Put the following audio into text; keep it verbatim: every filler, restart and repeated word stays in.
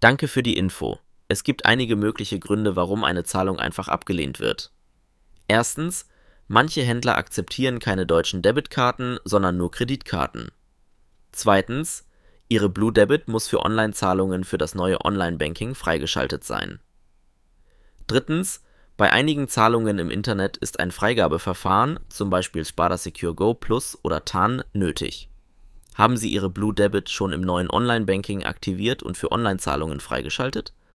Danke für die Info. Es gibt einige mögliche Gründe, warum eine Zahlung einfach abgelehnt wird. Erstens, manche Händler akzeptieren keine deutschen Debitkarten, sondern nur Kreditkarten. Zweitens, Ihre Blue Debit muss für Online-Zahlungen für das neue Online-Banking freigeschaltet sein. Drittens, bei einigen Zahlungen im Internet ist ein Freigabeverfahren, zum Beispiel Sparda Secure Go Plus oder T A N, nötig. Haben Sie Ihre Blue Debit schon im neuen Online-Banking aktiviert und für Online-Zahlungen freigeschaltet?